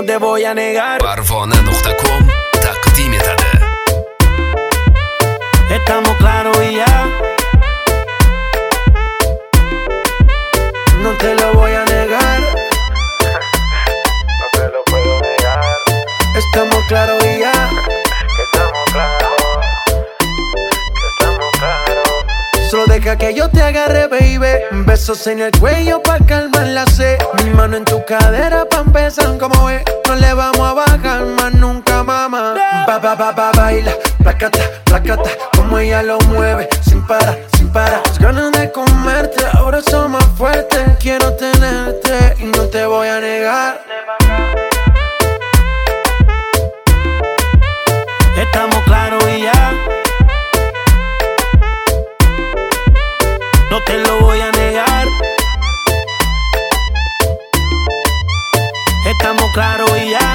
no te voy a negar. Parvona.com taqdim etadi. Estamos claros y ya. No te lo voy a negar. No te lo puedo negar. Estamos claros y ya. Que estamos claros. Que estamos claros. Solo deja que yo te agarre, baby. Besos en el cuello pa' calmar la sed. Mi mano en tu cadera pa' empezar como es. No le vamos a bajar más nunca, mamá. Baila, placata, placata. Como ella lo mueve, sin parar, sin parar. Las ganas de comerte, ahora son más fuertes. Quiero tenerte y no te voy a negar. Estamos claros y ya. No te lo voy a negar. Estamos claros y ya.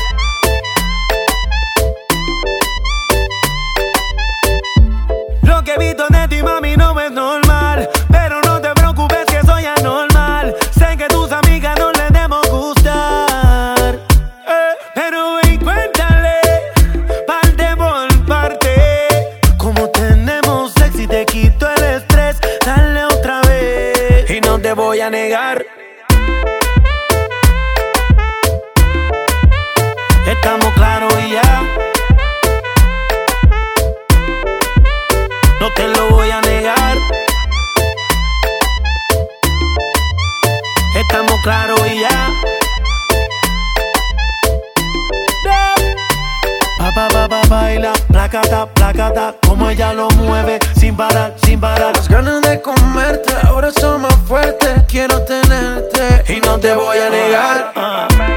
Lo que he visto de ti, mami, no es normal. Pero no te preocupes que soy anormal. Sé que tus amigas no les debemos gustar. Pero ven, cuéntale, parte por parte. Como tenemos sexy y te quito el estrés. Dale otra vez y no te voy a negar. Estamos claros y ya. No te lo voy a negar. Estamos claros y ya. Baila, placata, placata. Como ella lo mueve, sin parar, sin parar. Las ganas de comerte, ahora son más fuertes. Quiero tenerte y no te voy a negar.